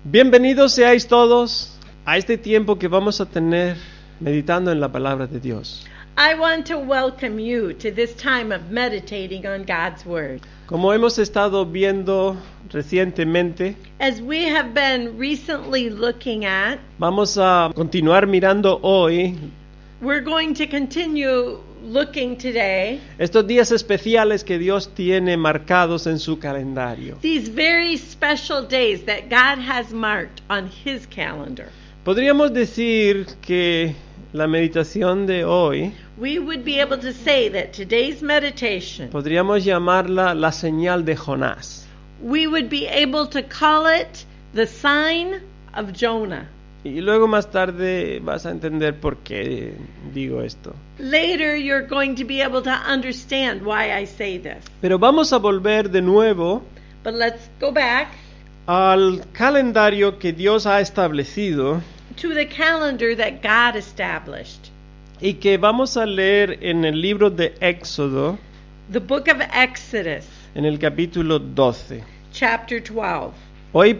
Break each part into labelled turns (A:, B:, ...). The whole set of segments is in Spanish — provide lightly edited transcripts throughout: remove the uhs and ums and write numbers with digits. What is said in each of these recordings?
A: Bienvenidos seáis todos a este tiempo que vamos a tener meditando en la palabra de Dios.
B: I want to welcome you to this time of meditating on God's Word.
A: Como hemos estado viendo recientemente,
B: As we have been recently looking at,
A: vamos a continuar mirando hoy
B: we're going to continue looking today
A: estos días especiales que Dios tiene marcados en su calendario.
B: these very special days that God has marked on His calendar.
A: Podríamos decir que la meditación de hoy,
B: We would be able to say that today's meditation,
A: podríamos llamarla la señal de Jonás.
B: we would be able to call it the sign of Jonah.
A: Y luego más tarde vas a entender por qué digo esto.
B: Later, you're going to be able to understand why I say this.
A: Pero vamos a volver de nuevo
B: But let's go back
A: al calendario que Dios ha establecido
B: to the calendar that God established.
A: y que vamos a leer en el libro de Éxodo,
B: The book of Exodus,
A: en el capítulo 12.
B: chapter 12.
A: Hoy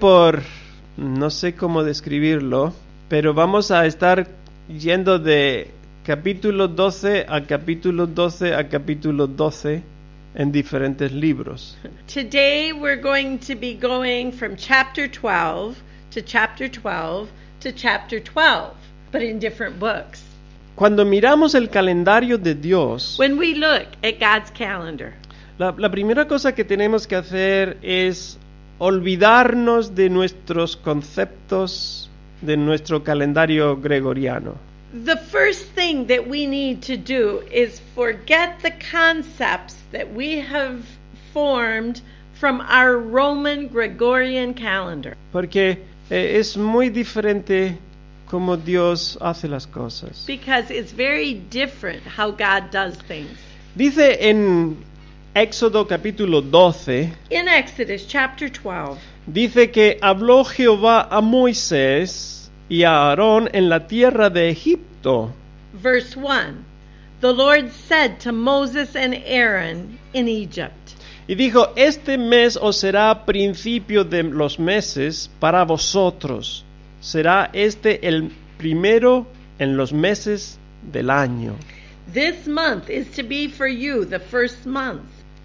A: no sé cómo describirlo, pero vamos a estar yendo de capítulo 12 a capítulo 12 a capítulo 12 en diferentes libros.
B: Today we're going to be going from chapter 12 to chapter 12 to chapter 12, but in different books.
A: Cuando miramos el calendario de Dios,
B: When we look at God's calendar,
A: la primera cosa que tenemos que hacer es olvidarnos de nuestros conceptos, de nuestro calendario gregoriano.
B: the first thing that we need to do is forget the concepts that we have formed from our Roman Gregorian calendar.
A: Porque es muy diferente como Dios hace las cosas.
B: Because it's very different how God does things.
A: Dice en Éxodo capítulo 12,
B: In Exodus chapter 12,
A: dice que habló Jehová a Moisés y a Aarón en la tierra de Egipto.
B: verse 1, the Lord said to Moses and Aaron in Egypt,
A: Y dijo, este mes os será principio de los meses para vosotros. Será este el primero en los meses del año.
B: this month is to be for you the first month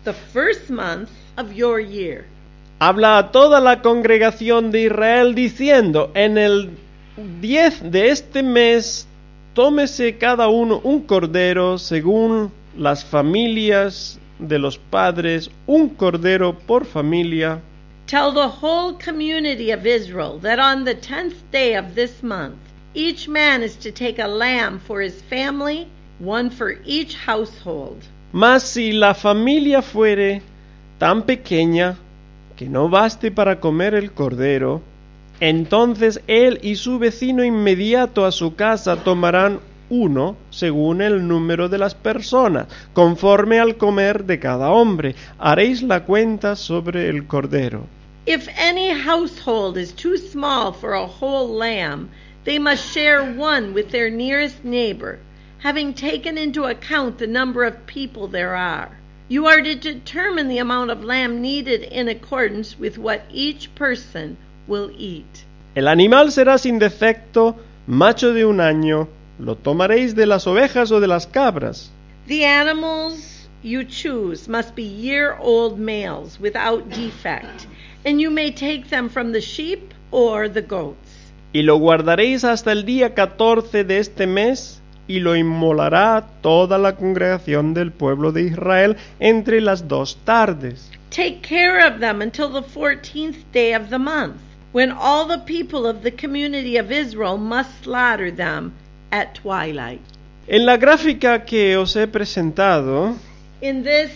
B: of your year.
A: Habla a toda la congregación de Israel diciendo, en el 10 de este mes, tómese cada uno un cordero según las familias de los padres, un cordero por familia.
B: Tell the whole community of Israel that on the 10th day of this month, each man is to take a lamb for his family, one for each household.
A: Mas si la familia fuere tan pequeña que no baste para comer el cordero, entonces él y su vecino inmediato a su casa tomarán uno según el número de las personas, conforme al comer de cada hombre. Haréis la cuenta sobre el cordero.
B: If any household is too small for a whole lamb, they must share one with their nearest neighbor, having taken into account the number of people there are. You are to determine the amount of lamb needed in accordance with what each person will eat.
A: El animal será sin defecto, macho de un año. Lo tomaréis de las ovejas o de las cabras.
B: The animals you choose must be year-old males without defect, and you may take them from the sheep or the goats.
A: Y lo guardaréis hasta el día 14 de este mes, y lo inmolará toda la congregación del pueblo de Israel entre las 2 tardes.
B: Take care of them until the 14th day of the month, when all the people of the community of Israel must slaughter them at twilight.
A: En la gráfica que os he presentado,
B: In this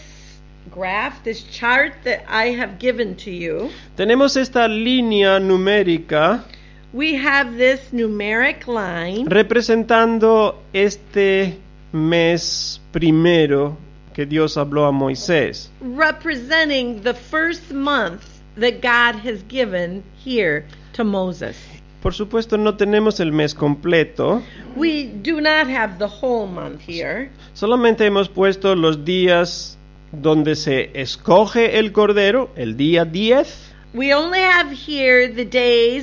B: graph, this chart that I have given to you,
A: tenemos esta línea numérica
B: we have this numeric line
A: representando este mes primero que Dios habló a Moisés.
B: representing the first month that God has given here to Moses.
A: Por supuesto no tenemos el mes completo,
B: We do not have the whole month here.
A: solamente hemos puesto los días donde se escoge el cordero, el día 10,
B: We only have here the days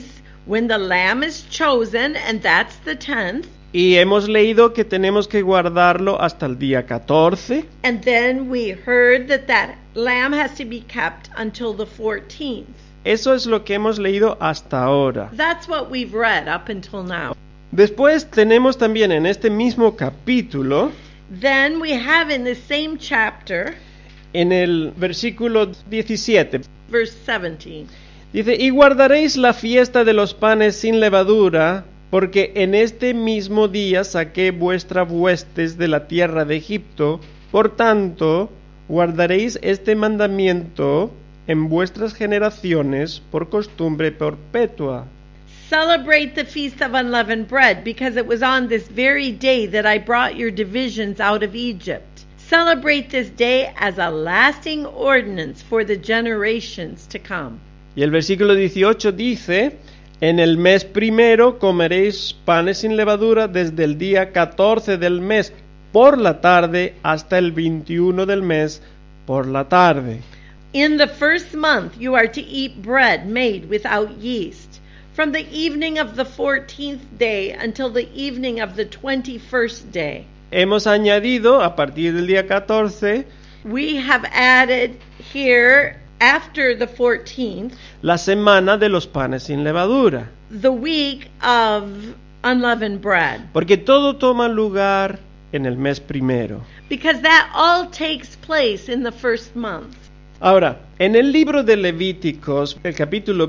B: When the lamb is chosen, and that's the 10th,
A: Y hemos leído que tenemos que guardarlo hasta el día 14.
B: and then we heard that that lamb has to be kept until the 14th.
A: Eso es lo que hemos leído hasta ahora.
B: That's what we've read up until now.
A: Después tenemos también en este mismo capítulo,
B: Then we have in the same chapter,
A: en el versículo 17,
B: verse 17.
A: dice, y guardaréis la fiesta de los panes sin levadura, porque en este mismo día saqué vuestras huestes de la tierra de Egipto, por tanto, guardaréis este mandamiento en vuestras generaciones por costumbre perpetua.
B: Celebrate the feast of unleavened bread, because it was on this very day that I brought your divisions out of Egypt. Celebrate this day as a lasting ordinance for the generations to come.
A: Y el versículo 18 dice, en el mes primero comeréis panes sin levadura desde el día 14 del mes por la tarde hasta el 21 del mes por la tarde.
B: In the first month you are to eat bread made without yeast, from the evening of the 14th day until the evening of the 21st day.
A: Hemos añadido a partir del día 14
B: We have added here, after the 14th,
A: la semana de los panes sin levadura,
B: the week of unleavened bread,
A: porque todo toma lugar en el mes primero.
B: because that all takes place in the first month.
A: Ahora, en el libro de Levíticos, el capítulo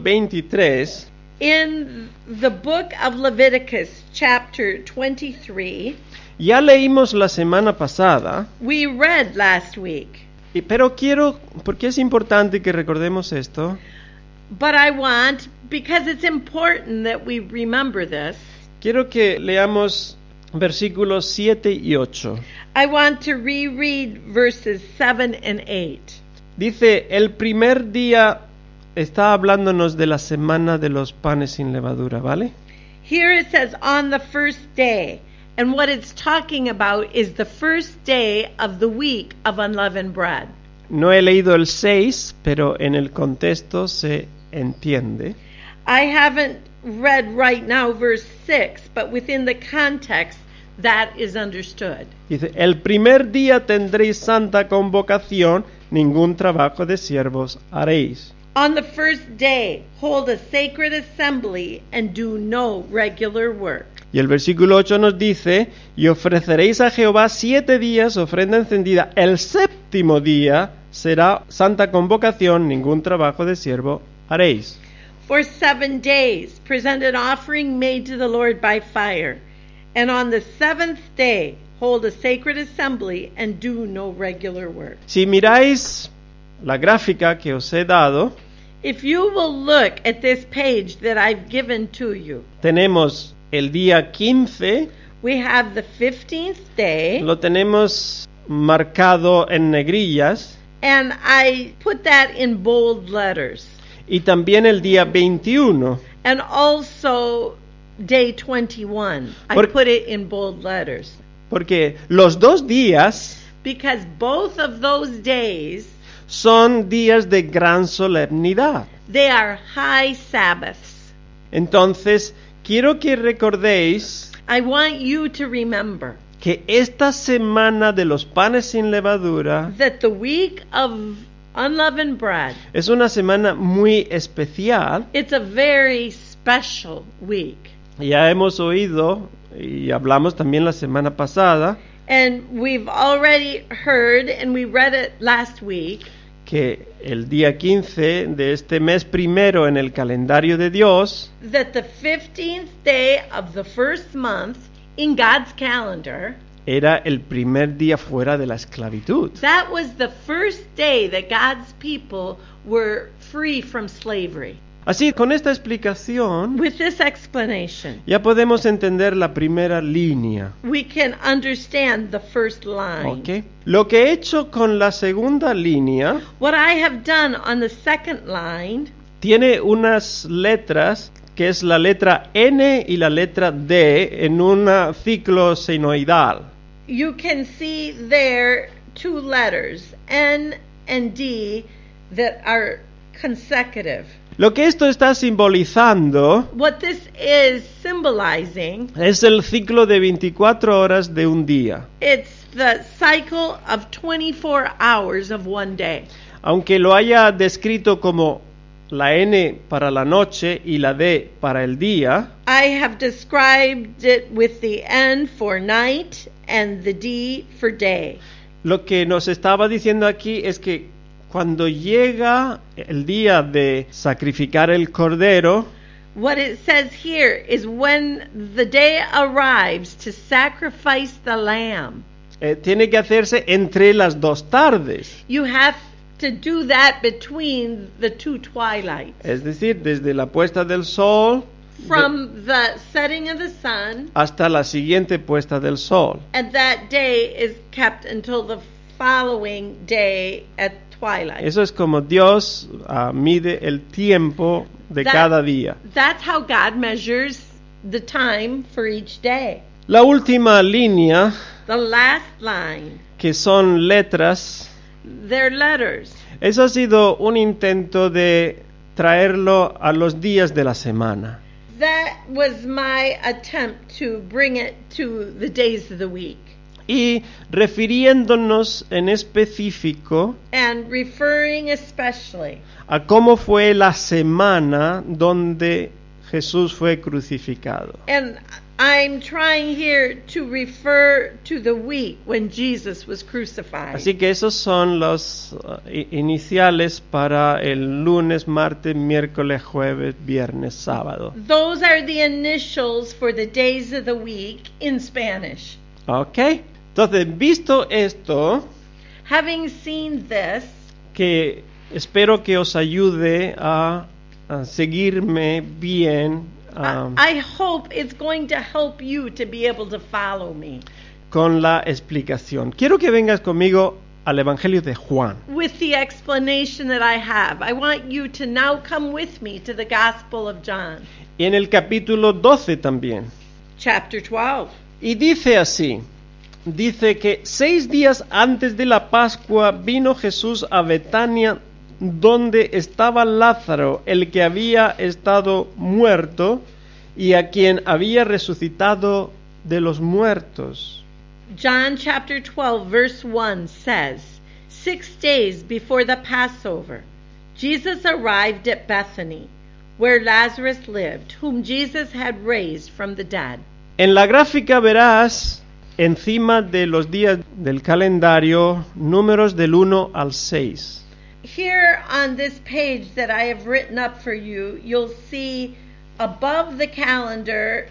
A: 23,
B: In the book of Leviticus, chapter 23,
A: ya leímos la semana pasada,
B: we read last week,
A: pero quiero, porque es importante que recordemos esto,
B: but I want, because it's important that we remember this,
A: quiero que leamos versículos 7 y 8.
B: I want to reread verses 7 and 8.
A: Dice, el primer día está hablándonos de la semana de los panes sin levadura, ¿vale?
B: Here it says, on the first day, and what it's talking about is the first day of the week of unleavened bread.
A: No he leído el 6, pero en el contexto se entiende.
B: I haven't read right now verse 6, but within the context, that is understood.
A: Dice, el primer día tendréis santa convocación, ningún trabajo de siervos haréis.
B: On the first day, hold a sacred assembly and do no regular work.
A: Y el versículo 8 nos dice, y ofreceréis a Jehová 7 días ofrenda encendida. El séptimo día será santa convocación, ningún trabajo de siervo haréis.
B: For 7 days, present an offering made to the Lord by fire. And on the 7th day, hold a sacred assembly and do no regular work.
A: Si miráis la gráfica que os he dado,
B: If you will look at this page that I've given to you,
A: tenemos el día 15,
B: we have the 15th day,
A: lo tenemos marcado en negrillas,
B: and I put that in bold letters.
A: y también el día 21.
B: And also day 21. I
A: Por-
B: put it in bold letters.
A: Porque los dos días
B: Because both of those days,
A: son días de gran solemnidad.
B: they are high Sabbaths.
A: Entonces, quiero que recordéis
B: I want you to remember
A: que esta semana de los panes sin levadura
B: that the week of unleavened bread,
A: es una semana muy especial.
B: it's a very special week.
A: Ya hemos oído y hablamos también la semana pasada
B: And we've already heard, and we read it last week,
A: que el día 15 de este mes primero en el calendario de Dios
B: that the 15th day of the first month in God's calendar,
A: era el primer día fuera de la esclavitud.
B: that was the first day that God's people were free from slavery.
A: Así, con esta explicación,
B: With this explanation,
A: ya podemos entender la primera línea.
B: we can understand the first line.
A: ¿Ok? Lo que he hecho con la segunda línea
B: What I have done on the second line,
A: tiene unas letras, que es la letra N y la letra D, en un ciclo senoidal.
B: you can see there two letters, N and D, that are consecutive.
A: Lo que esto está simbolizando
B: what this is symbolizing,
A: es el ciclo de 24 horas de un día.
B: it's the cycle of 24 hours of one day.
A: Aunque lo haya descrito como la N para la noche y la D para el día,
B: I have described it with the N for night and the D for day.
A: lo que nos estaba diciendo aquí es que cuando llega el día de sacrificar el cordero,
B: What it says here is when the day arrives to sacrifice the lamb,
A: tiene que hacerse entre las dos tardes.
B: you have to do that between the two twilights.
A: Es decir, desde la puesta del sol
B: From the setting of the sun,
A: hasta la siguiente puesta del sol.
B: and that day is kept until the following day at twilight.
A: Eso es como Dios mide el tiempo de cada día.
B: That's how God measures the time for each day.
A: La última línea,
B: The last line,
A: que son letras,
B: they're letters.
A: eso ha sido un intento de traerlo a los días de la semana.
B: That was my attempt to bring it to the days of the week.
A: Y refiriéndonos en específico
B: And referring especially
A: a cómo fue la semana donde Jesús fue crucificado.
B: and I'm trying here to refer to the week when Jesus was crucified.
A: Así que esos son los iniciales para el lunes, martes, miércoles, jueves, viernes, sábado.
B: Those are the initials for the days of the week in Spanish.
A: ¿Ok? Entonces, visto esto,
B: Having seen this,
A: que espero que os ayude a seguirme bien
B: I hope it's going to help you to be able to follow me.
A: con la explicación. Quiero que vengas conmigo al Evangelio de Juan.
B: With the explanation that I have, I want you to now come with me to the Gospel of John,
A: Y en el capítulo 12 también.
B: chapter 12.
A: Y dice así, dice que 6 días antes de la Pascua vino Jesús a Betania, donde estaba Lázaro, el que había estado muerto y a quien había resucitado de los muertos.
B: John chapter 12, verse 1 says, 6 days before the Passover, Jesus arrived at Bethany, where Lazarus lived, whom Jesus had raised from the dead.
A: En la gráfica verás, encima de los días del calendario, números del 1 al 6.
B: Here on this page that I have written up for you, you'll see above the calendar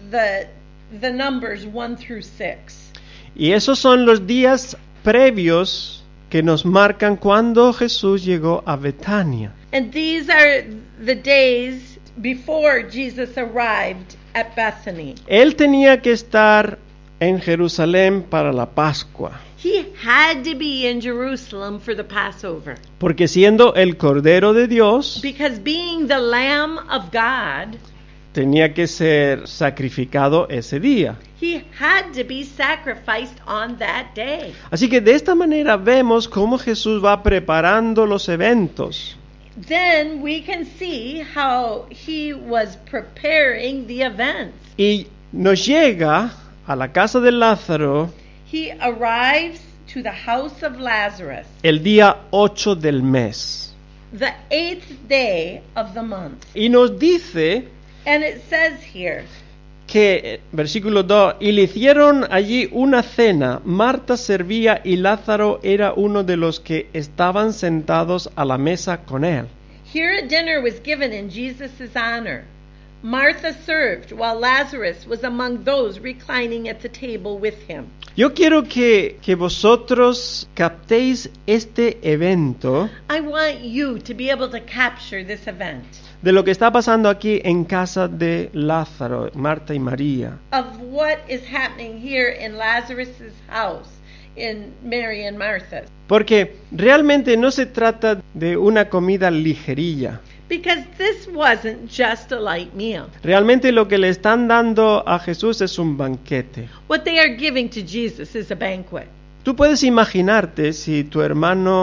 B: the numbers 1 through 6.
A: Y esos son los días previos que nos marcan cuando Jesús llegó a Betania.
B: And these are the days before Jesus arrived at Bethany.
A: Él tenía que estar en Jerusalén para la Pascua,
B: He had to be in Jerusalem for the Passover.
A: porque siendo el Cordero de Dios,
B: Because being the Lamb of God,
A: tenía que ser sacrificado ese día.
B: he had to be sacrificed on that day.
A: Así que de esta manera vemos cómo Jesús va preparando los eventos.
B: Then we can see how he was preparing the events.
A: Y nos llega a la casa de Lázaro
B: He arrives to the house of Lazarus
A: el día 8 del mes.
B: the 8th day of the month.
A: Y nos dice
B: And it says here,
A: que, versículo 2, y le hicieron allí una cena. Marta servía y Lázaro era uno de los que estaban sentados a la mesa con él.
B: here a dinner was given in Jesus' honor. Martha served, while Lazarus was among those reclining at the table with him.
A: Yo quiero que vosotros captéis este evento
B: I want you to be able to capture this event
A: de lo que está pasando aquí en casa de Lázaro, Marta y María.
B: of what is happening here in Lazarus' house, in Mary and Martha.
A: Porque realmente no se trata de una comida ligerilla.
B: Because this wasn't just a light meal.
A: Realmente lo que le están dando a Jesús es un banquete.
B: What they are giving to Jesus is a banquet.
A: Tú puedes imaginarte si tu hermano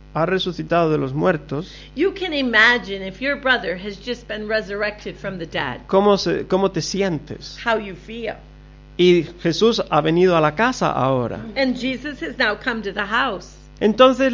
A: ha resucitado de los muertos,
B: you can imagine if your brother has just been resurrected from the dead,
A: ¿cómo te sientes?
B: how you feel.
A: Y Jesús ha venido a la casa ahora.
B: And Jesus has now come to the house.
A: Entonces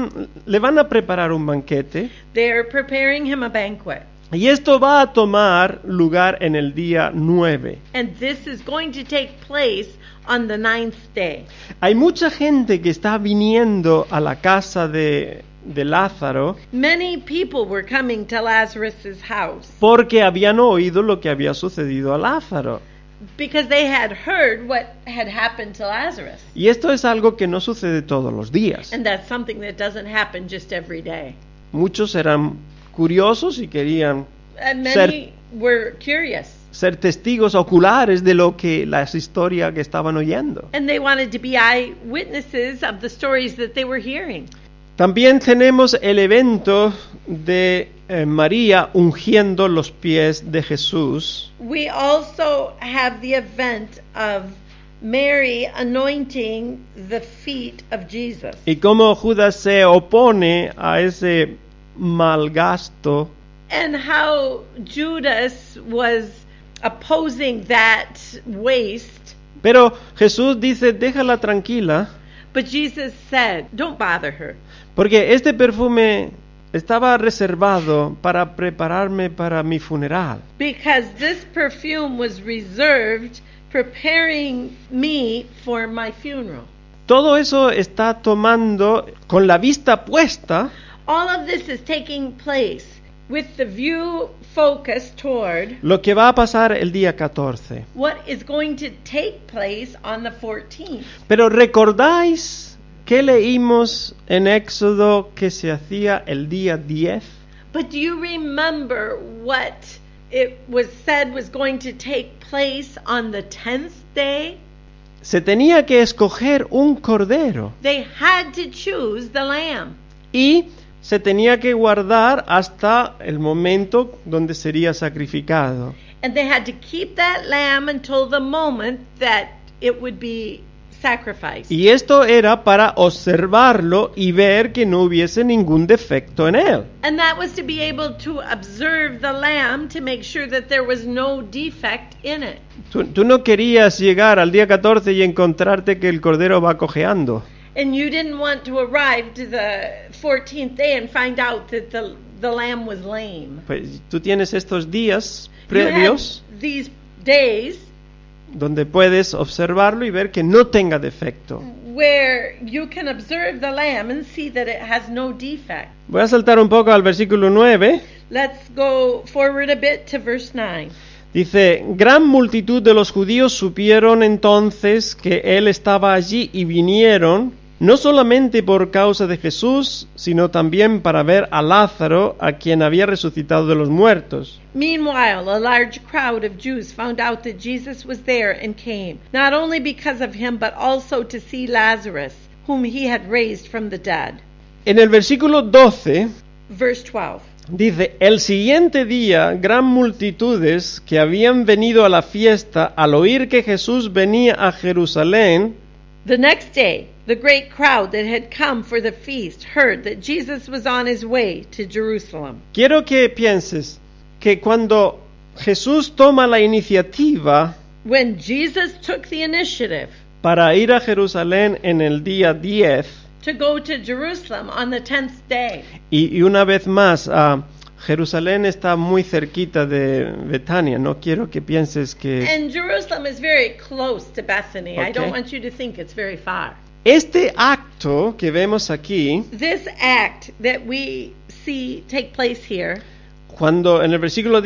A: le van a preparar un banquete
B: They're preparing him a banquet.
A: y esto va a tomar lugar en el día 9.
B: And this is going to take place on the 9th day.
A: Hay mucha gente que está viniendo a la casa de Lázaro
B: Many people were coming to Lazarus' house
A: porque habían oído lo que había sucedido a Lázaro.
B: because they had heard what had happened to Lazarus.
A: Y esto es algo que no sucede todos los días.
B: And that's something that doesn't happen just every day.
A: Muchos eran curiosos y querían
B: And many were curious.
A: ser testigos oculares de las historias que estaban oyendo.
B: And they wanted to be eyewitnesses of the stories that they were hearing.
A: También tenemos el evento de María ungiendo los pies de Jesús.
B: We also have the event of Mary anointing the feet of Jesus.
A: Y cómo Judas se opone a ese mal gasto.
B: And how Judas was opposing that waste.
A: Pero Jesús dice, déjala tranquila,
B: But Jesus said, don't bother her.
A: porque este perfume estaba reservado para prepararme para mi funeral.
B: Because this perfume was reserved, preparing me for my funeral.
A: Todo eso está tomando con la vista puesta
B: All of this is taking place with the view focused toward
A: lo que va a pasar el día 14.
B: what is going to take place on the 14th.
A: Pero ¿recordáis qué leímos en Éxodo que se hacía el día 10?
B: But do you remember what it was said was going to take place on the 10th day?
A: Se tenía que escoger un cordero
B: They had to choose the lamb.
A: y se tenía que guardar hasta el momento donde sería sacrificado.
B: And they had to keep that lamb until the moment that it would be sacrificed.
A: Y esto era para observarlo y ver que no hubiese ningún defecto en él.
B: And that was to be able to observe the lamb to make sure that there was no defect in it.
A: Tú no querías llegar al día 14 y encontrarte que el cordero va cojeando.
B: And you didn't want to arrive to the 14th day and find out that the lamb was lame.
A: Pues tú tienes estos días
B: You had
A: previos
B: these days
A: donde puedes observarlo y ver que no tenga defecto.
B: where you can observe the lamb and see that it has no defect.
A: Voy a saltar un poco al versículo 9.
B: Let's go forward a bit to verse 9.
A: Dice, gran multitud de los judíos supieron entonces que él estaba allí y vinieron, no solamente por causa de Jesús, sino también para ver a Lázaro, a quien había resucitado de los muertos.
B: Meanwhile, a large crowd of Jews found out that Jesus was there and came, not only because of him, but also to see Lazarus, whom he had raised from the dead.
A: En el versículo 12
B: Verse 12.
A: dice, el siguiente día, gran multitudes que habían venido a la fiesta al oír que Jesús venía a Jerusalén,
B: The next day, the great crowd that had come for the feast heard that Jesus was on his way to Jerusalem.
A: quiero que pienses que cuando Jesús toma la iniciativa
B: When Jesus took the initiative
A: para ir a Jerusalén en el día 10,
B: to go to Jerusalem on the 10th day,
A: y una vez más, Jerusalén está muy cerquita de Betania, no quiero que pienses que...
B: and Jerusalem is very close to Bethany. I
A: Okay.
B: don't want you to think it's very far.
A: Este acto que vemos aquí,
B: This act that we see take place here,
A: cuando en el versículo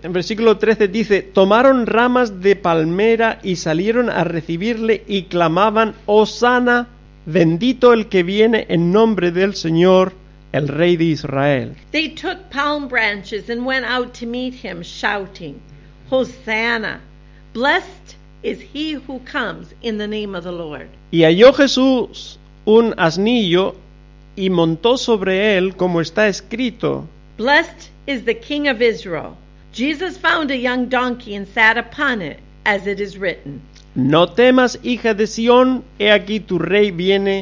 A: 13 dice, tomaron ramas de palmera y salieron a recibirle y clamaban, Hosana, bendito el que viene en nombre del Señor, el Rey de Israel.
B: they took palm branches and went out to meet him, shouting, Hosanna! Blessed is he who comes in the name of the Lord.
A: Y halló Jesús un asnillo y montó sobre él, como está escrito.
B: Blessed is the King of Israel. Jesus found a young donkey and sat upon it, as it is written.
A: No temas, hija de Sión, he aquí tu rey viene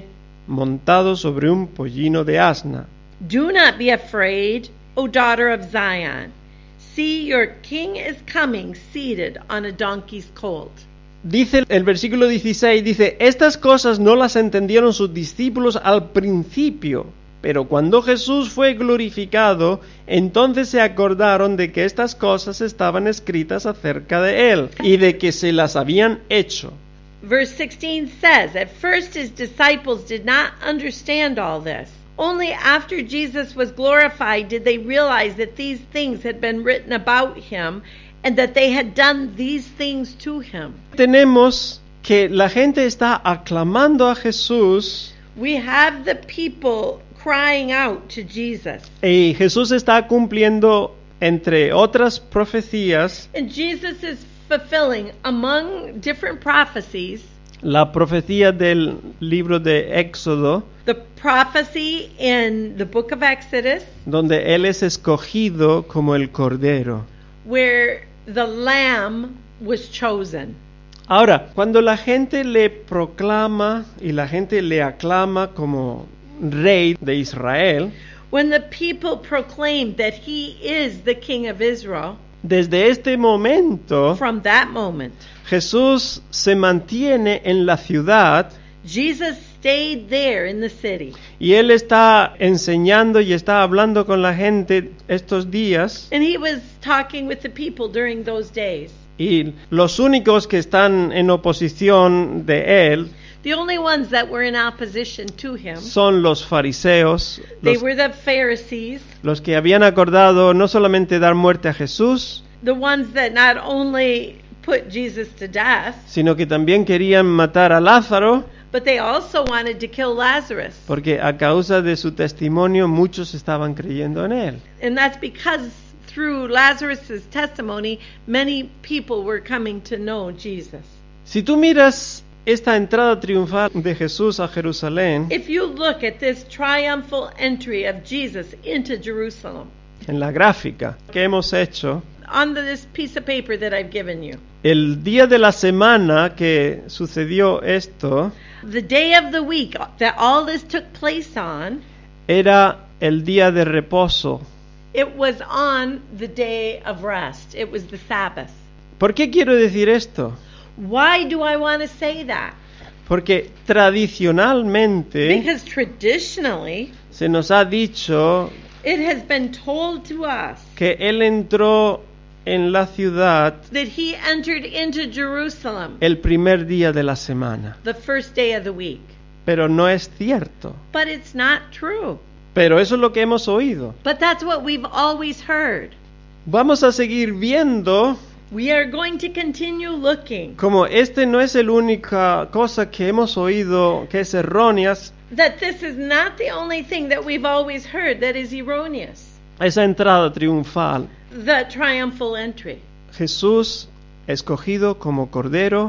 A: montado sobre un pollino de asna.
B: Do not be afraid, O daughter of Zion. See, your king is coming seated on a donkey's colt.
A: Dice el versículo 16, dice, estas cosas no las entendieron sus discípulos al principio, pero cuando Jesús fue glorificado, entonces se acordaron de que estas cosas estaban escritas acerca de él y de que se las habían hecho.
B: Verse 16 says, at first his disciples did not understand all this. Only after Jesus was glorified did they realize that these things had been written about him and that they had done these things to him.
A: Tenemos que la gente está aclamando a Jesús
B: We have the people crying out to Jesus.
A: y Jesús está cumpliendo, entre otras profecías,
B: And Jesus is fulfilling, among different prophecies,
A: la profecía del libro de Éxodo,
B: the prophecy in the book of Exodus,
A: donde él es escogido como el Cordero.
B: where the Lamb was chosen.
A: Ahora, cuando la gente le proclama y la gente le aclama como rey de Israel,
B: When the people proclaimed that he is the King of Israel,
A: desde este momento
B: from that moment,
A: Jesús se mantiene en la ciudad
B: Jesus stayed there in the city.
A: y él está enseñando y está hablando con la gente estos días,
B: And he was talking with the people during those days.
A: y los únicos que están en oposición de él
B: The only ones that were in opposition to him,
A: son los fariseos,
B: they
A: los,
B: were the Pharisees,
A: los que habían acordado no solamente dar muerte a Jesús,
B: the ones that not only put Jesus to death,
A: sino que también querían matar a Lázaro,
B: but they also wanted to kill Lazarus.
A: porque a causa de su testimonio muchos estaban creyendo en él.
B: And that's because through Lazarus' testimony, many people were coming to know Jesus.
A: Si tú miras esta entrada triunfal de Jesús a Jerusalén,
B: If you look at this triumphal entry of Jesus into Jerusalem,
A: en la gráfica que hemos hecho,
B: on this piece of paper that I've given you,
A: el día de la semana que sucedió esto
B: the day of the week that all this took place on,
A: era el día de reposo.
B: it was on the day of rest. It was the Sabbath.
A: ¿Por qué quiero decir esto?
B: Why do I want to say that?
A: Porque tradicionalmente
B: Because traditionally,
A: se nos ha dicho
B: it has been told to us
A: que él entró en la ciudad
B: that he entered into Jerusalem
A: el primer día de la semana.
B: the first day of the week.
A: Pero no es cierto.
B: But it's not true.
A: Pero eso es lo que hemos oído.
B: But that's what we've always heard.
A: Vamos a seguir viendo
B: We are going to continue looking
A: como este no es la única cosa que hemos oído que es errónea,
B: that this is not the only thing that we've always heard that is erroneous.
A: esa entrada triunfal.
B: The triumphal entry.
A: Jesús escogido como Cordero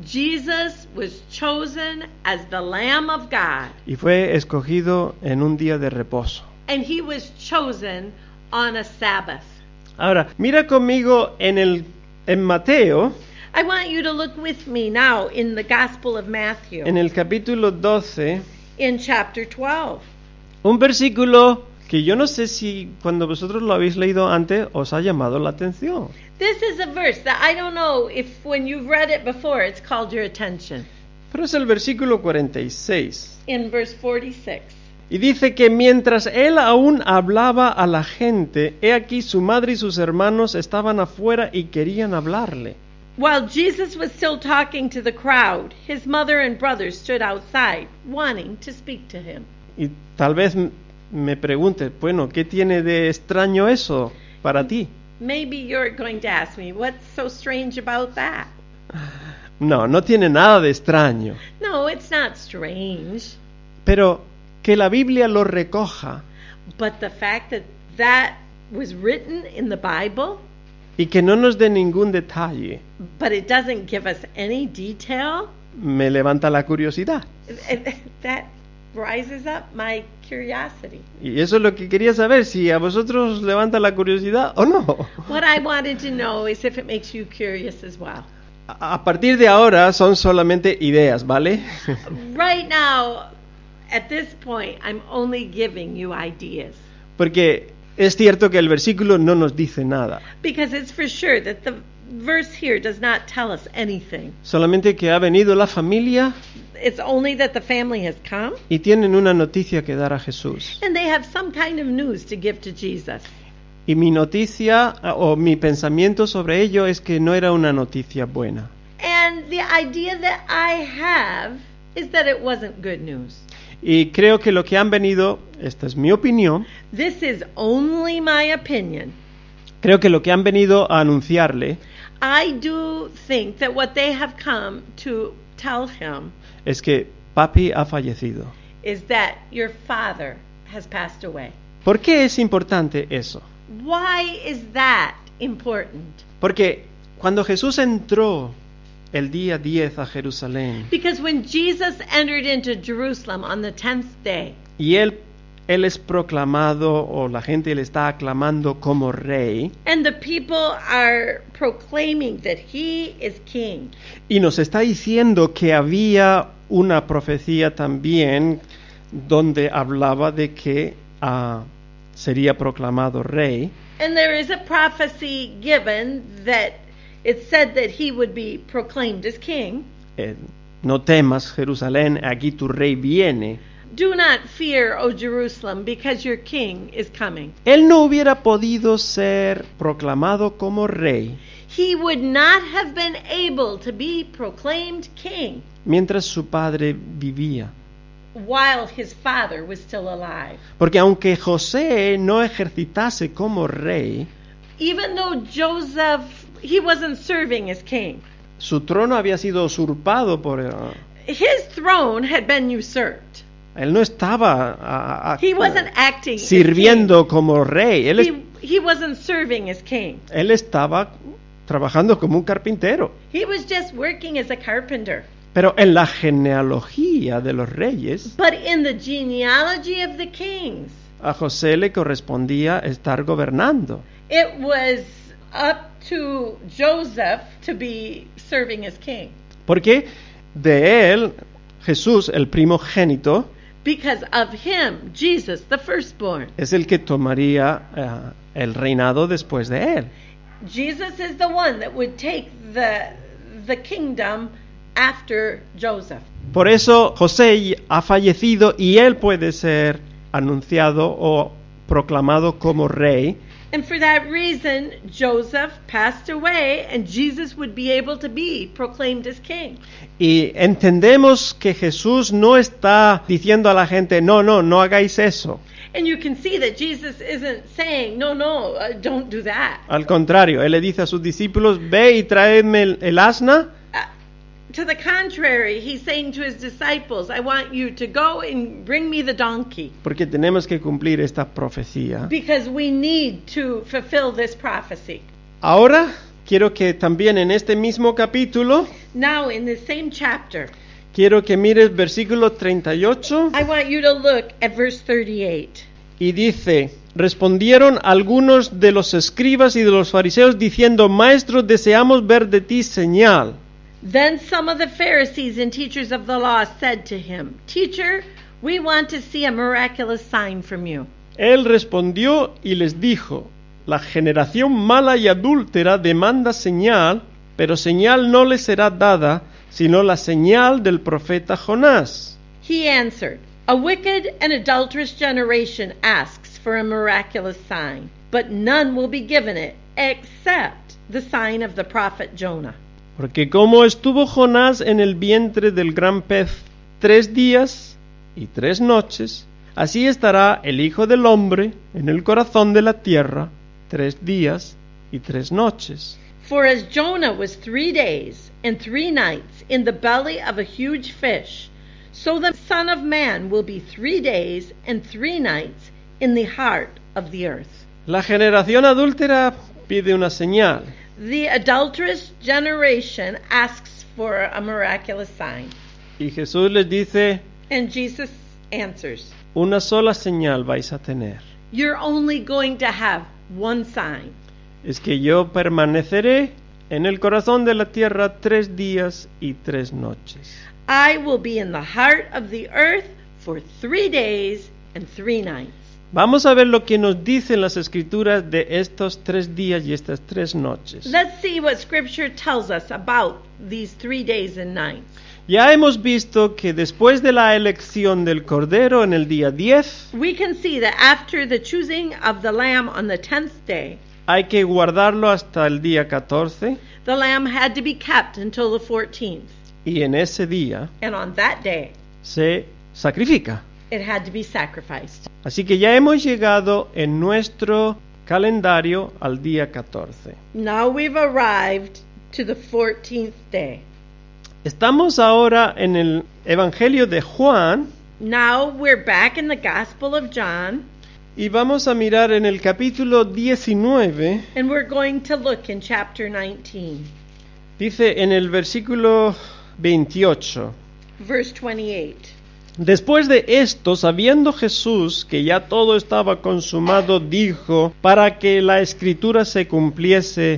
B: Jesus was chosen as the Lamb of God,
A: y fue escogido en un día de reposo.
B: and he was chosen on a Sabbath.
A: Ahora, mira conmigo en Mateo,
B: I want you to look with me now in the Gospel of Matthew,
A: en el capítulo 12,
B: in chapter 12.
A: un versículo que yo no sé si cuando vosotros lo habéis leído antes os ha llamado la atención.
B: This is a verse that I don't know if when you've read it before it's called your attention.
A: Pero es el versículo 46.
B: In verse 46.
A: Y dice que mientras él aún hablaba a la gente, he aquí su madre y sus hermanos estaban afuera y querían hablarle.
B: While Jesus was still talking to the crowd, his mother and brothers stood outside, wanting to speak to him.
A: Y tal vez me preguntes, bueno, ¿qué tiene de extraño eso para ti?
B: Maybe you're going to ask me, what's so strange about that?
A: No, no tiene nada de extraño.
B: No, it's not strange.
A: Pero que la Biblia lo recoja
B: But the fact that that was written in the Bible,
A: y que no nos dé ningún detalle,
B: but it doesn't give us any detail,
A: me levanta la curiosidad.
B: that rises up my curiosity.
A: Y eso es lo que quería saber, si a vosotros os levanta la curiosidad o no.
B: What I wanted to know is if it makes you curious as well.
A: A partir de ahora son solamente ideas, ¿vale?
B: Right now, at this point, I'm only giving you ideas.
A: Porque es cierto que el versículo no nos dice nada.
B: Because it's for sure that the verse here does not tell us anything.
A: Solamente que ha venido la familia
B: It's only that the family has come
A: y tienen una noticia que dar a Jesús.
B: and they have some kind of news to give to Jesus.
A: Y mi noticia o mi pensamiento sobre ello es que no era una noticia buena.
B: And the idea that I have is that it wasn't good news.
A: Y creo que lo que han venido, esta es mi opinión,
B: This is only my opinion.
A: creo que lo que han venido a anunciarle
B: I do think that what they have come to tell him
A: es que papi ha fallecido.
B: is that your father has passed away.
A: ¿Por qué es importante eso?
B: Why is that important?
A: Porque cuando Jesús entró el día 10 a Jerusalén
B: Because when Jesus entered into Jerusalem on the 10th day,
A: y él es proclamado o la gente le está aclamando como rey
B: and the people are proclaiming that he is king,
A: y nos está diciendo que había una profecía también donde hablaba de que sería proclamado rey.
B: and there is a prophecy given that it said that he would be proclaimed as king.
A: No temas, Jerusalén, aquí tu rey viene.
B: Do not fear, O Jerusalem, because your king is coming.
A: Él no hubiera podido ser proclamado como rey
B: He would not have been able to be proclaimed king
A: mientras su padre vivía.
B: while his father was still alive.
A: Porque aunque José no ejercitase como rey,
B: Even though Joseph, he wasn't serving as king.
A: su trono había sido usurpado por...
B: His throne had been usurped.
A: él no estaba
B: He wasn't acting
A: sirviendo como rey.
B: as king. He wasn't serving as king.
A: Él estaba trabajando como un carpintero.
B: He was just working as a carpenter.
A: Pero en la genealogía de los reyes,
B: But in the genealogy of the kings,
A: a José le correspondía estar gobernando.
B: it was up to Joseph to be serving as king.
A: Porque de él, Jesús, el primogénito,
B: Because of him, Jesus, the firstborn.
A: es el que tomaría el reinado después de él.
B: Jesus is the one that would take the kingdom after Joseph.
A: Por eso José ha fallecido y él puede ser anunciado o proclamado como rey.
B: And for that reason, Joseph passed away and Jesus would be able to be proclaimed as king.
A: Y entendemos que Jesús no está diciendo a la gente, no hagáis eso.
B: And you can see that Jesus isn't saying, no, don't do that.
A: Al contrario, él le dice a sus discípulos, ve y traedme el asna.
B: To the contrary, he's saying to his disciples, I want you to go and bring me the donkey.
A: Porque tenemos que cumplir esta profecía.
B: Because we need to fulfill this prophecy.
A: Ahora, quiero que también en este mismo capítulo,
B: Now, in the same chapter,
A: quiero que mires versículo 38
B: I want you to look at verse 38.
A: y dice, respondieron algunos de los escribas y de los fariseos diciendo, Maestro, deseamos ver de ti señal.
B: Then some of the Pharisees and teachers of the law said to him, Teacher, we want to see a miraculous sign from you.
A: Él respondió y les dijo, la generación mala y adúltera demanda señal, pero señal no le será dada, sino la señal del profeta Jonás.
B: He answered, A wicked and adulterous generation asks for a miraculous sign, but none will be given it except the sign of the prophet Jonah.
A: Porque como estuvo Jonás en el vientre del gran pez 3 días y 3 noches, así estará el Hijo del Hombre en el corazón de la tierra 3 días y 3 noches.
B: For as Jonah was 3 days and 3 nights in the belly of a huge fish, so the Son of Man will be 3 days and 3 nights in the heart of the earth.
A: La generación adúltera pide una señal.
B: The adulterous generation asks for a miraculous sign.
A: Y Jesús les dice,
B: And Jesus answers,
A: una sola señal vais a tener.
B: You're only going to have one sign.
A: Es que yo permaneceré en el corazón de la tierra 3 días y 3 noches.
B: I will be in the heart of the earth for 3 days and 3 nights.
A: Vamos a ver lo que nos dicen las escrituras de estos 3 días y estas 3 noches.
B: Let's see what Scripture tells us about these 3 days and nights.
A: Ya hemos visto que después de la elección del Cordero en el día 10,
B: We can see that after the choosing of the lamb on the 10th day,
A: hay que guardarlo hasta el día 14
B: the lamb had to be kept until the 14th.
A: y en ese día
B: And on that day,
A: se sacrifica.
B: it had to be sacrificed.
A: Así que ya hemos llegado en nuestro calendario al día 14.
B: Now we've arrived to the 14th day.
A: Estamos ahora en el Evangelio de Juan
B: Now we're back in the Gospel of John,
A: y vamos a mirar en el capítulo 19.
B: and we're going to look in chapter 19,
A: Dice en el versículo 28.
B: verse 28.
A: Después de esto, sabiendo Jesús que ya todo estaba consumado, dijo, para que la escritura se cumpliese,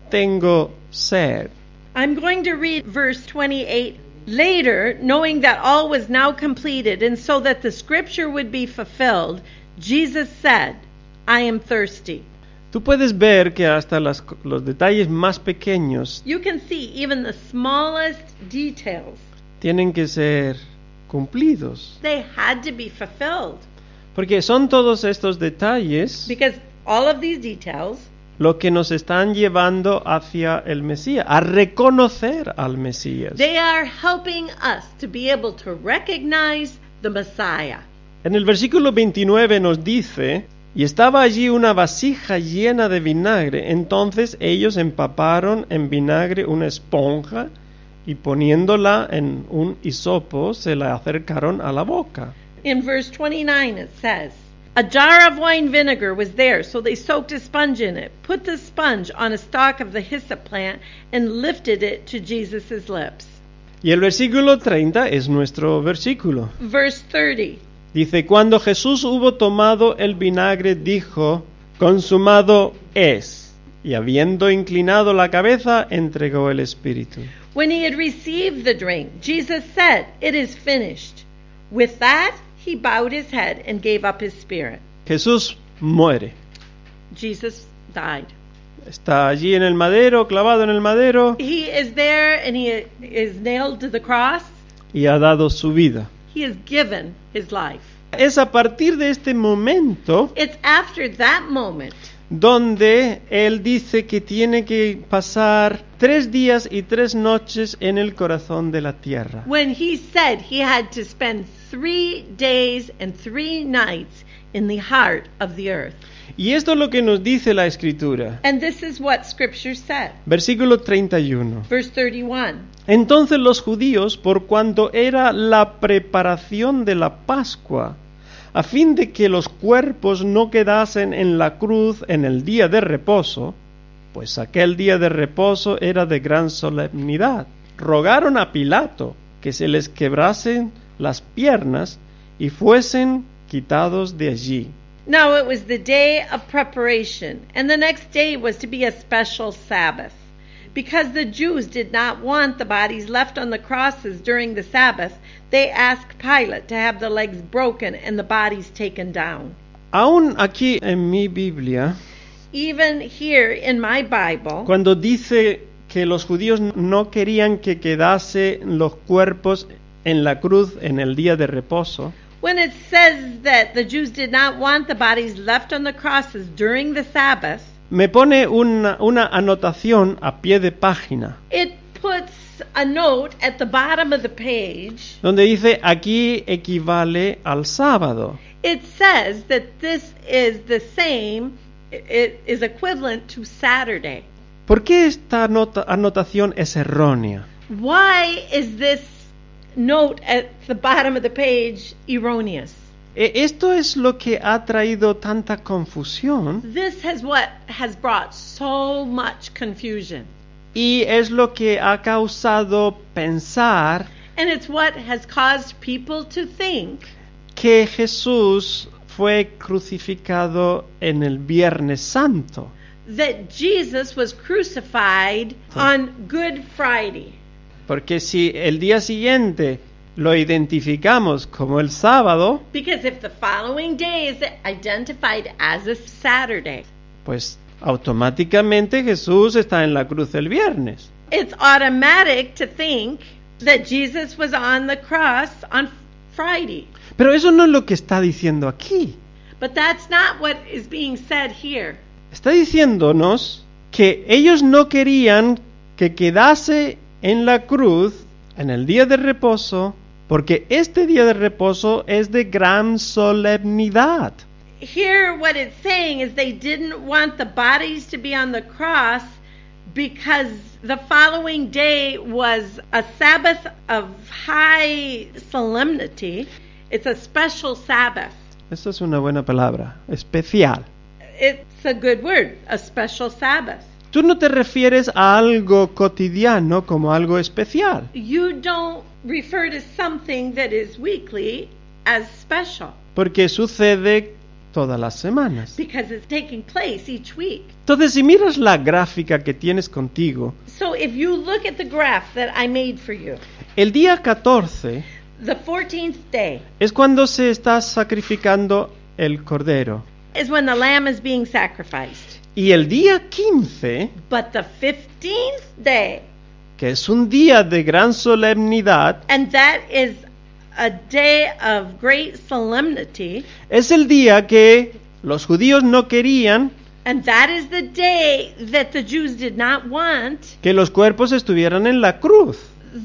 A: tengo sed.
B: I'm going to read verse 28. Later, knowing that all was now completed, and so that the scripture would be fulfilled, Jesus said, I am thirsty.
A: Tú puedes ver que hasta los detalles más pequeños
B: You can see even the smallest details.
A: tienen que ser cumplidos.
B: They had to be fulfilled.
A: Porque son todos estos detalles
B: Because all of these details
A: lo que nos están llevando hacia el Mesías, a reconocer al Mesías.
B: they are helping us to be able to recognize the Messiah.
A: En el versículo 29 nos dice, y estaba allí una vasija llena de vinagre. Entonces ellos empaparon en vinagre una esponja y poniéndola en un hisopo se la acercaron a la boca.
B: In verse 29 it says, a jar of wine vinegar was there, so they soaked a sponge in it, put the sponge on a stalk of the hyssop plant, and lifted it to Jesus' lips.
A: Y el versículo 30 es nuestro versículo.
B: Verse 30.
A: Dice, cuando Jesús hubo tomado el vinagre, dijo, consumado es. Y habiendo inclinado la cabeza, entregó el espíritu.
B: When he had received the drink, Jesus said, it is finished. With that, he bowed his head and gave up his spirit.
A: Jesús muere.
B: Jesus died.
A: Está allí en el madero, clavado en el madero,
B: He is there and he is nailed to the cross.
A: y ha dado su vida.
B: He has given his life.
A: Es a partir de este momento
B: It's after that moment
A: donde Él dice que tiene que pasar 3 días y 3 noches en el corazón de la tierra.
B: when he said he had to spend 3 days and 3 nights in the heart of the earth.
A: Y esto es lo que nos dice la Escritura.
B: And this is what Scripture said.
A: Versículo 31.
B: Verse 31.
A: Entonces los judíos, por cuanto era la preparación de la Pascua, a fin de que los cuerpos no quedasen en la cruz en el día de reposo, pues aquel día de reposo era de gran solemnidad, rogaron a Pilato que se les quebrasen las piernas y fuesen quitados de allí.
B: Now it was the day of preparation, and the next day was to be a special Sabbath. Because the Jews did not want the bodies left on the crosses during the Sabbath, they asked Pilate to have the legs broken and the bodies taken down.
A: Aún aquí en mi Biblia,
B: Even here in my Bible,
A: cuando dice que los judíos no querían que quedasen los cuerpos en la cruz en el día de reposo,
B: when it says that the Jews did not want the bodies left on the crosses during the Sabbath,
A: me pone una anotación a pie de página,
B: it puts a note at the bottom of the page.
A: donde dice aquí equivale al sábado.
B: It says that this is the same, it is equivalent to Saturday.
A: ¿Por qué esta anotación es errónea?
B: Why is this note at the bottom of the page erroneous?
A: Esto es lo que ha traído tanta confusión
B: This is what has brought so much confusion.
A: y es lo que ha causado pensar
B: And it's what has caused people to think
A: que Jesús fue crucificado en el Viernes Santo.
B: that Jesus was crucified on Good Friday.
A: Porque si el día siguiente lo identificamos como el sábado,
B: Because if the following day is identified as a Saturday,
A: pues automáticamente Jesús está en la cruz el viernes.
B: it's automatic to think that Jesus was on the cross on Friday.
A: Pero eso no es lo que está diciendo aquí.
B: But that's not what is being said here.
A: Está diciéndonos que ellos no querían que quedase en la cruz en el día de reposo, porque este día de reposo es de gran solemnidad.
B: Here, what it's saying is they didn't want the bodies to be on the cross because the following day was a Sabbath of high solemnity. It's a special Sabbath.
A: Esa es una buena palabra, especial.
B: It's a good word, a special Sabbath.
A: Tú no te refieres a algo cotidiano como algo especial.
B: You don't refer to something that is weekly as special
A: Porque sucede todas las semanas.
B: because it's taking place each week.
A: Entonces, si miras la gráfica que tienes contigo,
B: So if you look at the graph that I made for you,
A: el día 14
B: the 14th day
A: es cuando se está sacrificando el cordero.
B: is when the lamb is being sacrificed.
A: Y el día 15,
B: But the 15th day,
A: que es un día de gran solemnidad,
B: and that is a day of great solemnity,
A: es el día que los judíos no querían
B: and that is the day that the Jews did not want
A: que los cuerpos estuvieran en la cruz.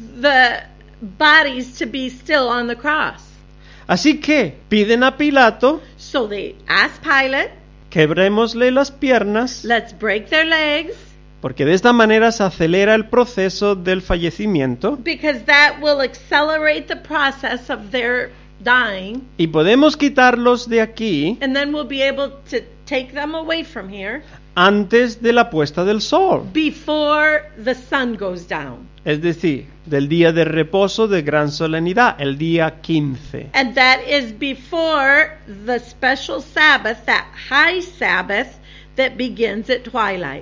B: the bodies to be still on the cross.
A: Así que piden a Pilato,
B: So they asked Pilate,
A: quebrémosle las piernas,
B: let's break their legs,
A: porque de esta manera se acelera el proceso del fallecimiento
B: because that will accelerate the process of their dying,
A: y podemos quitarlos de aquí
B: and then we'll be able to take them away from here
A: antes de la puesta del sol,
B: before the sun goes down.
A: es decir, del día de reposo de gran solemnidad, el día 15.
B: And that is before the special Sabbath, that high Sabbath that begins at twilight.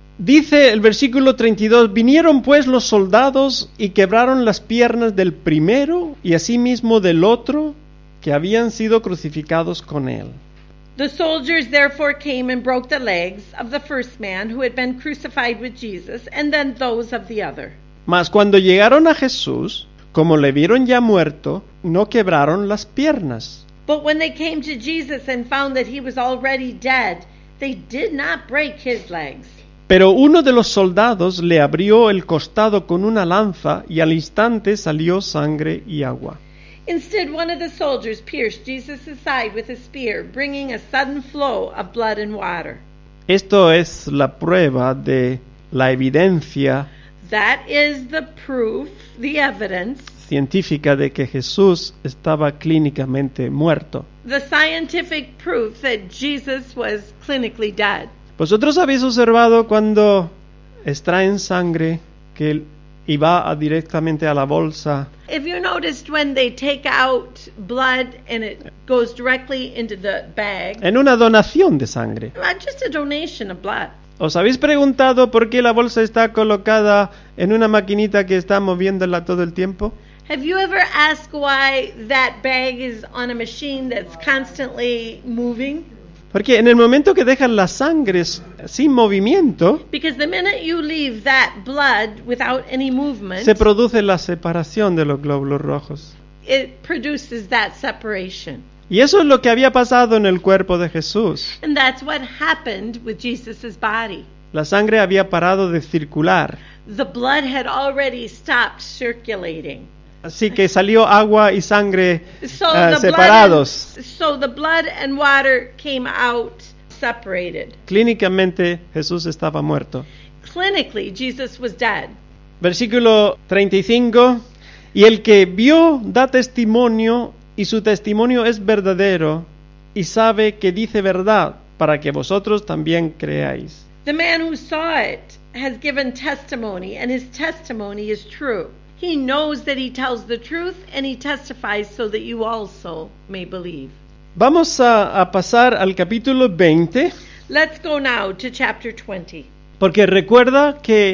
A: Dice el versículo 32, vinieron pues los soldados y quebraron las piernas del primero y asimismo del otro que habían sido crucificados con él.
B: The soldiers therefore came and broke the legs of the first man who had been crucified with Jesus, and then those of the other.
A: Mas cuando llegaron a Jesús, como le vieron ya muerto, no quebraron las piernas.
B: But when they came to Jesus and found that he was already dead, they did not break his legs.
A: Pero uno de los soldados le abrió el costado con una lanza y al instante salió sangre y agua.
B: Instead, one of the soldiers pierced Jesus' side with a spear, bringing a sudden flow of blood and water.
A: Esto es la prueba de la evidencia
B: That is the proof, the evidence,
A: científica de que Jesús estaba clínicamente muerto.
B: the scientific proof that Jesus was clinically dead.
A: ¿Vosotros habéis observado cuando extraen sangre que y va directamente a la bolsa?
B: If you noticed when they take out blood and it goes directly into the bag,
A: En una donación de sangre.
B: just a donation of blood.
A: ¿Os habéis preguntado por qué la bolsa está colocada en una maquinita que está moviéndola todo el tiempo?
B: Have you ever asked why that bag is on a machine that's constantly moving?
A: Porque en el momento que dejan la sangre sin movimiento,
B: Because the minute you leave that blood without any movement,
A: se produce la separación de los glóbulos rojos.
B: it produces that separation.
A: Y eso es lo que había pasado en el cuerpo de Jesús.
B: And that's what happened with Jesus' body.
A: La sangre había parado de circular.
B: The blood had already stopped circulating.
A: Así que salió agua y sangre
B: So
A: separados.
B: so the blood and water came out separated.
A: Clínicamente Jesús estaba muerto.
B: Clinically, Jesus was dead.
A: Versículo 35. Y el que vio da testimonio, y su testimonio es verdadero, y sabe que dice verdad, para que vosotros también creáis.
B: The man who saw it has given testimony, and his testimony is true. He knows that he tells the truth, and he testifies so that you also may believe.
A: Vamos a pasar al capítulo 20,
B: Let's go now to chapter 20.
A: porque recuerda que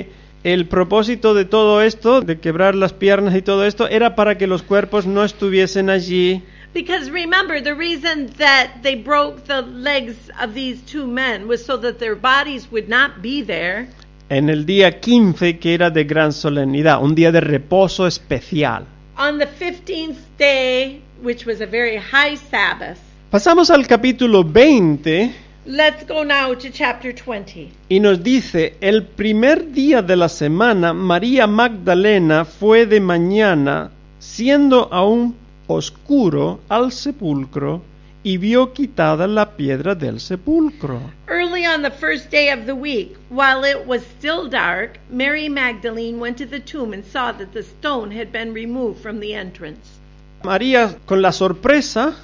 A: el propósito de todo esto, de quebrar las piernas y todo esto, era para que los cuerpos no estuviesen allí.
B: Because remember, the reason that they broke the legs of these two men was so that their bodies would not be there.
A: En el día 15, que era de gran solemnidad, un día de reposo especial.
B: On the 15th day, which was a very high Sabbath.
A: Pasamos al capítulo 20
B: Let's go now to chapter 20.
A: y nos dice, el primer día de la semana, María Magdalena fue de mañana, siendo aún oscuro, al sepulcro, y vio quitada la piedra del sepulcro.
B: Early on the first day of the week, while it was still dark, Mary Magdalene went to the tomb and saw that the stone had been removed from the entrance.
A: María, con la sorpresa,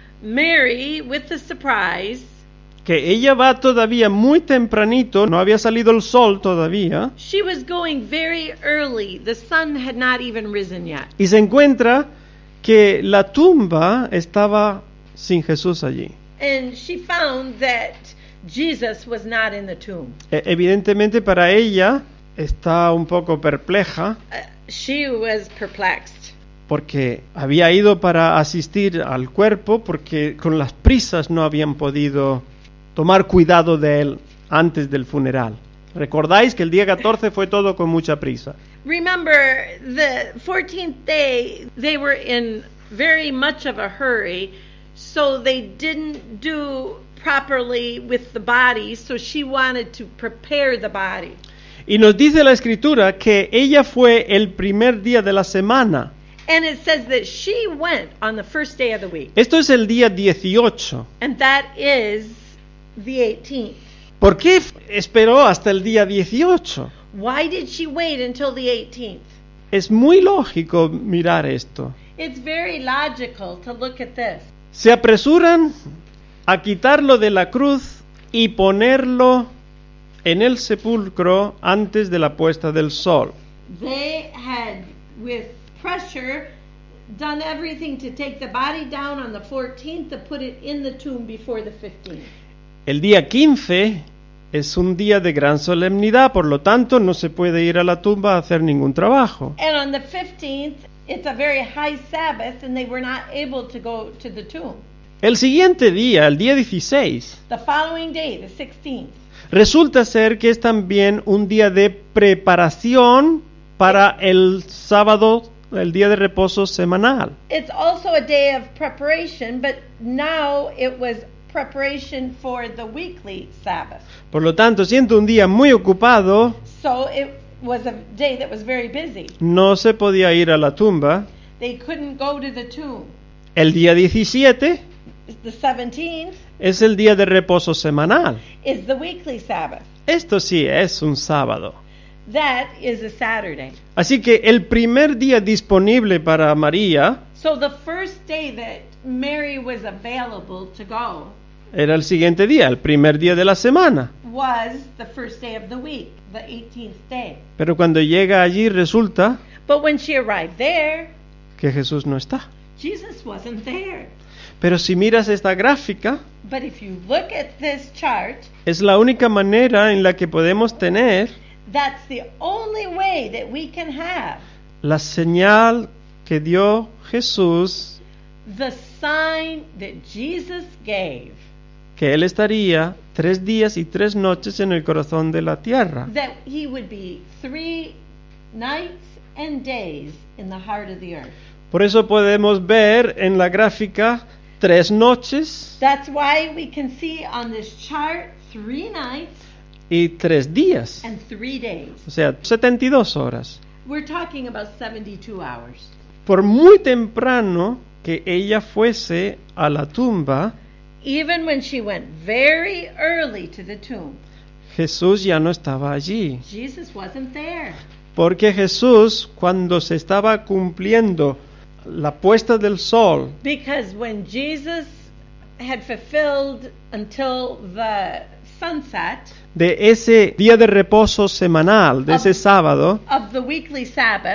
B: Mary, with the surprise,
A: que ella va todavía muy tempranito, no había salido el sol todavía,
B: she was going very early. The sun had not even risen yet.
A: y se encuentra que la tumba estaba sin Jesús allí.
B: And she found that Jesus was not in the tomb.
A: Evidentemente para ella está un poco perpleja,
B: She was perplexed.
A: porque había ido para asistir al cuerpo, porque con las prisas no habían podido tomar cuidado de él antes del funeral. Recordáis que el día 14 fue todo con mucha prisa.
B: Remember, the 14th day, they were in very much of a hurry, so they didn't do properly with the body, so she wanted to prepare the body.
A: Y nos dice la escritura que ella fue el primer día de la semana.
B: And it says that she went on the first day of the week,
A: Esto es el día 18.
B: and that is the 18th.
A: ¿Por qué esperó hasta el día 18?
B: Why did she wait until the 18th?
A: Es muy lógico mirar esto.
B: It's very logical to look at this.
A: Se apresuran a quitarlo de la cruz y ponerlo en el sepulcro antes de la puesta del sol.
B: They had, with pressure, done everything to take the body down on the 14th to put it in the tomb before the 15th.
A: El día 15 es un día de gran solemnidad, por lo tanto no se puede ir a la tumba a hacer ningún trabajo.
B: And on the 15th, it's a very high Sabbath, and they were not able to go to the tomb.
A: El siguiente día, el día 16,
B: The following day, the 16th,
A: resulta ser que es también un día de preparación para el sábado, el día de reposo semanal.
B: it's also a day of preparation, but now it was preparation for the weekly Sabbath.
A: Por lo tanto, siendo un día muy ocupado,
B: So it was a day that was very busy.
A: no se podía ir a la tumba.
B: They couldn't go to the tomb.
A: El día 17
B: The 17th
A: es el día de reposo semanal.
B: is the weekly Sabbath.
A: Esto sí es un sábado.
B: That is a Saturday.
A: Así que el primer día disponible para María
B: So the first day that Mary was available to go
A: era el siguiente día, el primer día de la semana.
B: was the first day of the week, the 18th day.
A: Pero cuando llega allí resulta
B: But when she arrived there,
A: que Jesús no está.
B: Jesus wasn't there.
A: Pero si miras esta gráfica,
B: But if you look at this chart,
A: es la única manera en la que podemos tener
B: that's the only way that we can have
A: la señal que dio Jesús,
B: the sign that Jesus gave
A: que Él estaría 3 días y 3 noches en el corazón de la tierra.
B: that he would be 3 nights and days in the heart of the earth.
A: Por eso podemos ver en la gráfica 3 noches
B: That's why we can see on this chart 3 nights
A: y 3 días,
B: and 3 days.
A: o sea, 72 horas.
B: We're talking about 72 hours.
A: Por muy temprano que ella fuese a la tumba,
B: Even when she went very early to the tomb,
A: Jesús ya no estaba allí.
B: Jesus wasn't there.
A: Porque Jesús, cuando se estaba cumpliendo la puesta del sol,
B: Because when Jesus had fulfilled until the sunset
A: de ese día de reposo semanal, de ese sábado,
B: of the weekly Sabbath,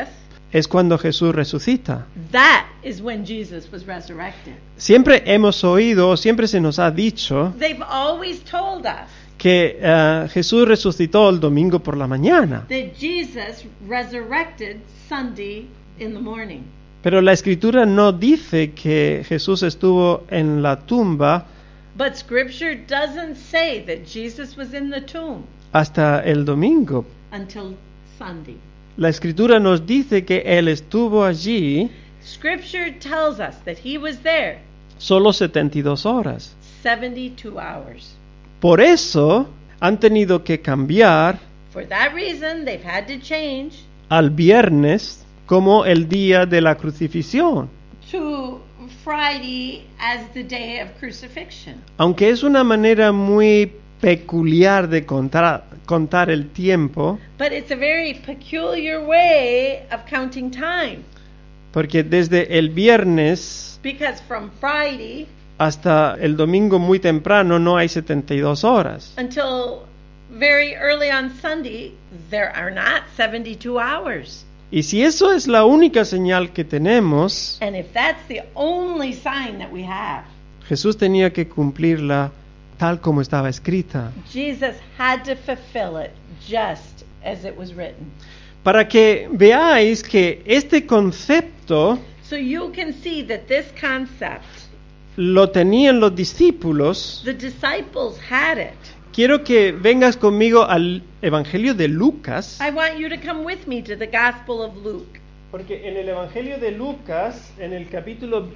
A: es cuando Jesús resucita.
B: That is when Jesus was resurrected.
A: Siempre hemos oído, siempre se nos ha dicho
B: They've always told us
A: que Jesús resucitó el domingo por la mañana.
B: that Jesus resurrected Sunday in the morning.
A: Pero la Escritura no dice que Jesús estuvo en la tumba
B: But Scripture doesn't say that Jesus was in the tomb
A: hasta el domingo.
B: until Sunday.
A: La Escritura nos dice que Él estuvo allí
B: Scripture tells us that he was there
A: solo 72 horas.
B: 72 hours.
A: Por eso han tenido que cambiar
B: For that reason, they've had to change
A: al viernes como el día de la crucifixión.
B: to Friday as the day of crucifixion.
A: Aunque es una manera muy peculiar de contar el tiempo,
B: But it's a very peculiar way of counting time,
A: porque desde el viernes
B: because from Friday
A: hasta el domingo muy temprano no hay 72 horas.
B: until very early on Sunday, there are not 72 hours.
A: Y si eso es la única señal que tenemos,
B: And if that's the only sign that we have,
A: Jesús tenía que cumplirla tal como estaba escrita.
B: Jesus had to fulfill it just as it was written.
A: Para que veáis que este concepto
B: So you can see that this concept,
A: lo tenían los discípulos.
B: the disciples had it.
A: Quiero que vengas conmigo al Evangelio de Lucas,
B: I want you to come with me to the Gospel of Luke.
A: porque en el Evangelio de Lucas, en el capítulo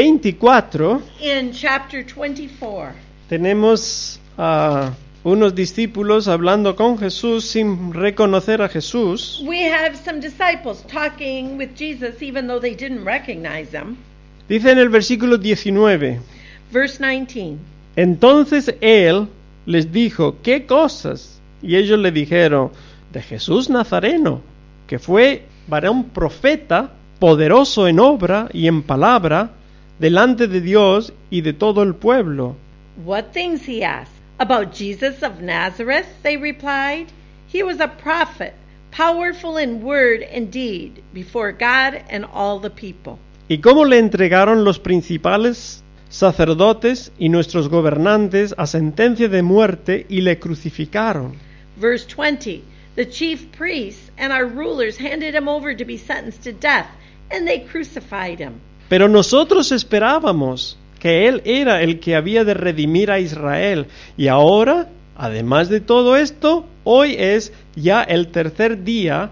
A: 24,
B: In chapter 24,
A: tenemos a unos discípulos hablando con Jesús sin reconocer a Jesús.
B: we have some disciples talking with Jesus even though they didn't recognize him.
A: Dice en el versículo 19,
B: Verse 19.
A: entonces él les dijo, ¿qué cosas? Y ellos le dijeron, de Jesús Nazareno, que fue varón profeta, poderoso en obra y en palabra, delante de Dios y de todo el pueblo.
B: What things, he asked. About Jesus of Nazareth, they replied. He was a prophet, powerful in word and deed, before God and all the people.
A: ¿Y cómo le entregaron los principales sacerdotes y nuestros gobernantes a sentencia de muerte y le crucificaron?
B: Verse 20. The chief priests and our rulers handed him over to be sentenced to death, and they crucified him.
A: Pero nosotros esperábamos que Él era el que había de redimir a Israel. Y ahora, además de todo esto, hoy es ya el tercer día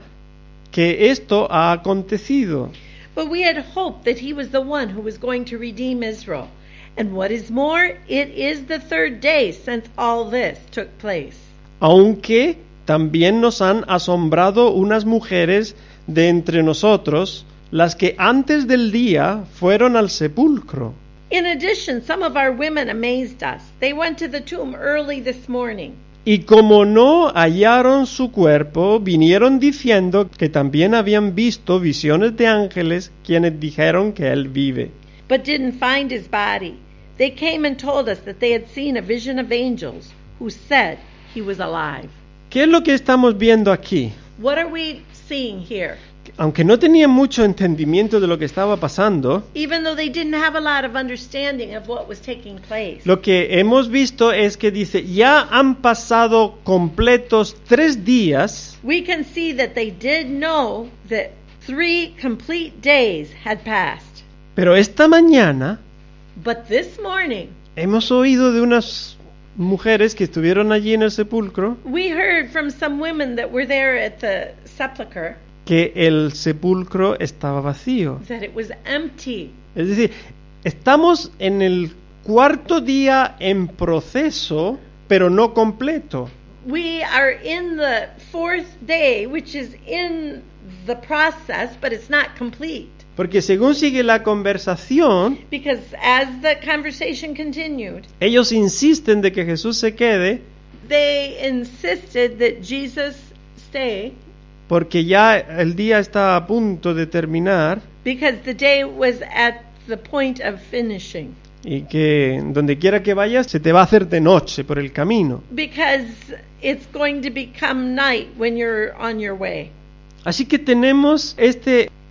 A: que esto ha acontecido.
B: But we had hoped that he was the one who was going to redeem Israel. And what is more, it is the third day since all this took place.
A: Aunque también nos han asombrado unas mujeres de entre nosotros, las que antes del día fueron al sepulcro.
B: In addition, some of our women amazed us. They went to the tomb early this morning.
A: Y como no hallaron su cuerpo, vinieron diciendo que también habían visto visiones de ángeles quienes dijeron que él vive.
B: But didn't find his body. They came and told us that they had seen a vision of angels who said he was alive.
A: ¿Qué es lo que estamos viendo aquí?
B: What are we seeing here?
A: Aunque no tenían mucho entendimiento de lo que estaba pasando,
B: Even though they didn't have a lot of understanding of what was taking place.
A: lo que hemos visto es que dice, ya han pasado completos 3 días
B: We can see that they did know that 3 complete days had passed.
A: pero esta mañana
B: But this morning,
A: hemos oído de unas mujeres que estuvieron allí en el sepulcro
B: we heard from some women that were there at the sepulcher
A: que el sepulcro estaba vacío.
B: that it was empty.
A: Es decir, estamos en el 4.º día en proceso, pero no completo.
B: We are in the 4th day, which is in the process, but it's not complete.
A: Porque según sigue la conversación,
B: Because as the conversation continued,
A: ellos insisten de que Jesús se quede
B: they insisted that Jesus stay
A: porque ya el día está a punto de terminar
B: because the day was at the point of finishing.
A: y que donde quiera que vayas se te va a hacer de noche por el camino.
B: Because it's going to become night when you're on your way.
A: Así que tenemos este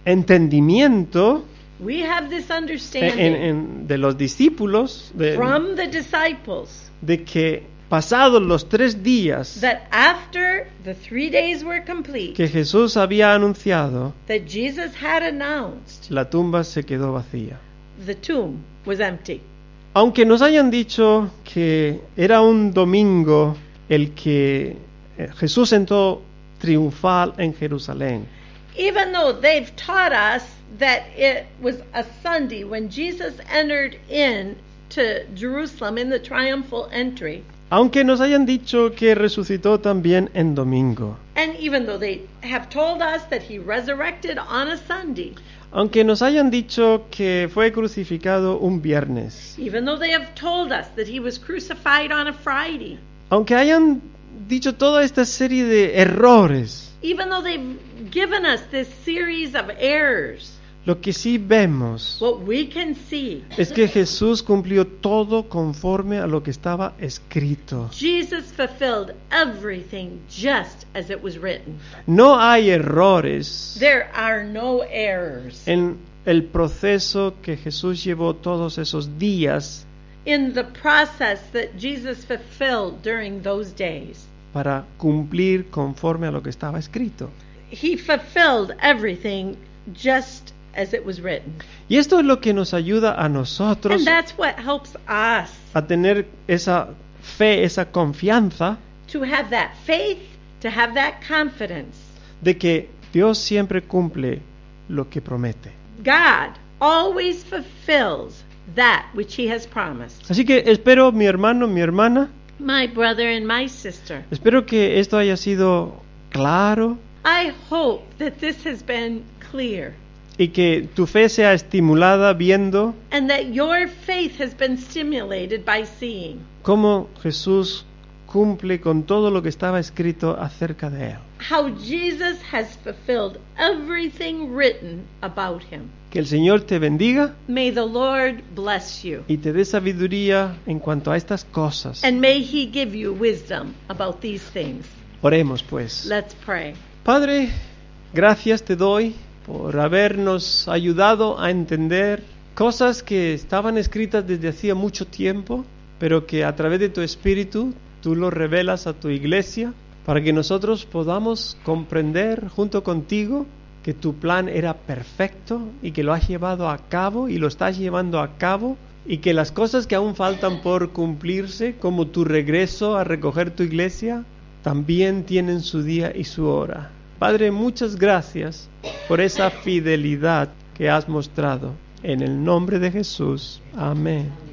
A: entendimiento
B: we have this understanding
A: de los discípulos
B: from the disciples
A: de que pasados los 3 días
B: that after the 3 days were complete,
A: que Jesús había anunciado,
B: that Jesus had announced,
A: la tumba se quedó vacía.
B: the tomb was empty.
A: Aunque nos hayan dicho que era un domingo el que Jesús entró triunfal en Jerusalén,
B: Even though they've taught us that it was a Sunday when Jesus entered in to Jerusalem in the triumphal entry,
A: aunque nos hayan dicho que resucitó también en domingo,
B: and even though they have told us that he resurrected on a Sunday,
A: aunque nos hayan dicho que fue crucificado un viernes,
B: even though they have told us that he was crucified on a Friday,
A: aunque hayan dicho toda esta serie de errores,
B: even though they've given us this series of errors,
A: lo que sí vemos
B: what we can see,
A: es que Jesús cumplió todo conforme a lo que estaba escrito.
B: Jesus fulfilled everything just as it was written.
A: No hay errores
B: There are no errors
A: en el proceso que Jesús llevó todos esos días
B: in the process that Jesus fulfilled during those days.
A: para cumplir conforme a lo que estaba escrito.
B: He fulfilled everything just as it was written.
A: Y esto es lo que nos ayuda a nosotros
B: And that's what helps us
A: a tener esa fe, esa confianza
B: to have that faith, to have that confidence.
A: de que Dios siempre cumple lo que promete.
B: God always fulfills that which he has promised.
A: Así que espero, mi hermano, mi hermana,
B: My brother and my sister,
A: espero que esto haya sido claro
B: I hope that this has been clear
A: y que tu fe sea estimulada viendo
B: and that your faith has been stimulated by seeing
A: cómo Jesús cumple con todo lo que estaba escrito acerca de Él.
B: how Jesus has fulfilled everything written about him.
A: Que el Señor te bendiga
B: May the Lord bless you,
A: y te dé sabiduría en cuanto a estas cosas.
B: and may he give you wisdom about these things.
A: Oremos pues.
B: Let's pray.
A: Padre, gracias te doy por habernos ayudado a entender cosas que estaban escritas desde hacía mucho tiempo, pero que a través de tu Espíritu tú lo revelas a tu iglesia para que nosotros podamos comprender junto contigo que tu plan era perfecto y que lo has llevado a cabo y lo estás llevando a cabo y que las cosas que aún faltan por cumplirse, como tu regreso a recoger tu iglesia, también tienen su día y su hora. Padre, muchas gracias por esa fidelidad que has mostrado. En el nombre de Jesús. Amén.